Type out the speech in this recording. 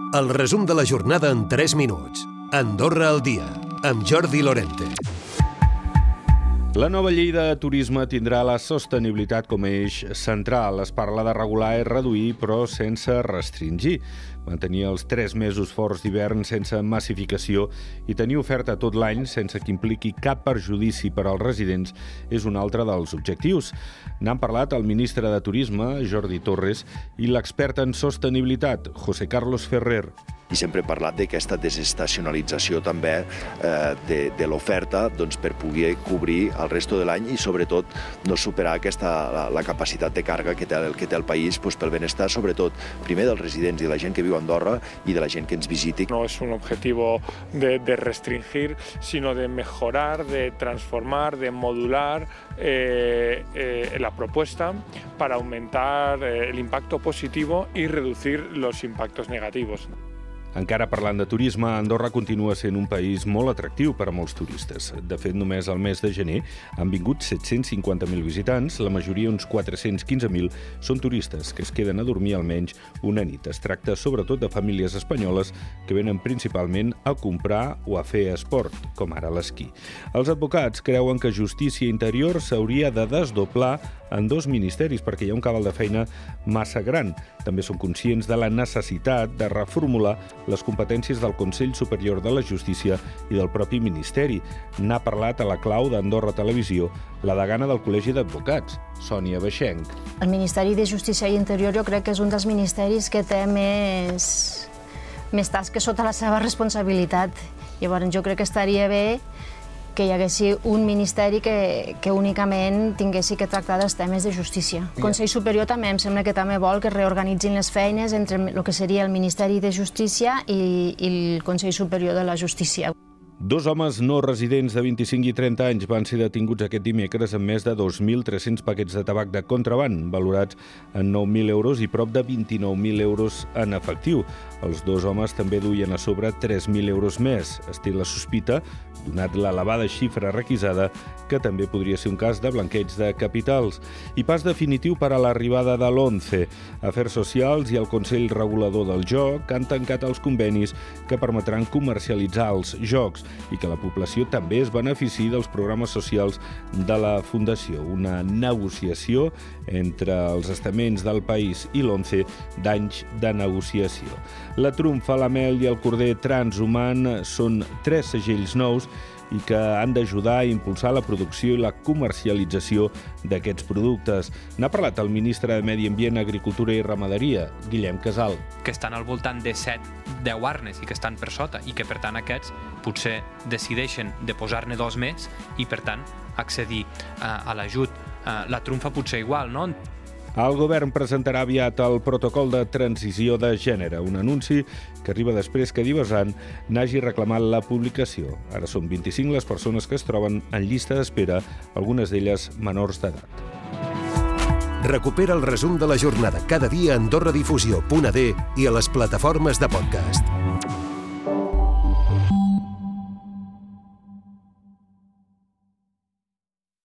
El resum de la jornada en 3 minuts. Andorra al dia, amb Jordi Lorente. La nova llei de turisme tindrà la sostenibilitat com a eix central. Es parla de regular i reduir, però sense restringir. Mantenir els 3 mesos forts d'hivern sense massificació i tenir oferta tot l'any sense que impliqui cap perjudici per als residents és un altre dels objectius. N'han parlat el ministre de Turisme, Jordi Torres, i l'expert en sostenibilitat, José Carlos Ferrer. I sempre he parlat d'aquesta desestacionalització també de l'oferta per poder cobrir el resto de l'any i sobretot no superar la capacitat de càrrega que té el país pel benestar, sobretot primer dels residents i de la gent que viu a Andorra y de la gente que ens visite. No es un objetivo de restringir, sino de mejorar, de transformar, de modular la propuesta para aumentar el impacto positivo y reducir los impactos negativos. Encara parlant de turisme, Andorra continua sent un país molt atractiu per a molts turistes. De fet, només al mes de gener han vingut 750.000 visitants, la majoria, uns 415.000, són turistes que es queden a dormir almenys una nit. Es tracta sobretot de famílies espanyoles que venen principalment a comprar o a fer esport, com ara l'esquí. Els advocats creuen que Justícia i Interior s'hauria de desdoblar en 2 ministeris perquè hi ha un cabal de feina massa gran. També són conscients de la necessitat de reformular les competències del Consell Superior de la Justícia i del propi Ministeri. N'ha parlat a la clau d'Andorra Televisió la degana del Col·legi d'Advocats, Sònia Beixenc. El Ministeri de Justícia i Interior jo crec que és un dels ministeris que té més tasques sota la seva responsabilitat. Llavors jo crec que estaria bé que hi haguessi un ministeri que únicament tinguessi que tractar dels temes de justícia. El Consell Superior també em sembla que també vol que reorganitzin les feines entre el que seria el Ministeri de Justícia i el Consell Superior de la Justícia. 2 homes no residents de 25 i 30 anys van ser detinguts aquest dimecres amb més de 2.300 paquets de tabac de contraban, valorats en 9.000 euros i prop de 29.000 euros en efectiu. Els 2 homes també duien a sobre 3.000 euros més. Es té la sospita, donat l'elevada xifra requisada, que també podria ser un cas de blanqueig de capitals. I pas definitiu per a l'arribada de l'11. Afers Socials i el Consell Regulador del Joc han tancat els convenis que permetran comercialitzar els jocs i que la població també es benefici dels programes socials de la Fundació. Una negociació entre els estaments del país i l'11 d'anys de negociació. La trumfa, la mel i el corder transhumant són 3 segells nous i que han d'ajudar a impulsar la producció i la comercialització d'aquests productes. N'ha parlat el ministre de Medi Ambient, Agricultura i Ramaderia, Guillem Casal. Que estan al voltant de 7-10 arnes i que estan per sota i que, per tant, aquests potser decideixen de posar-ne 2 més i, per tant, accedir a l'ajut. La trumfa potser igual, no? El govern presentarà aviat el protocol de transició de gènere, un anunci que arriba després que Diversant n'hagi reclamat la publicació. Ara són 25 les persones que es troben en llista d'espera, algunes d'elles menors d'edat. Recupera el resum de la jornada cada dia a AndorraDifusió.d i a les plataformes de podcast.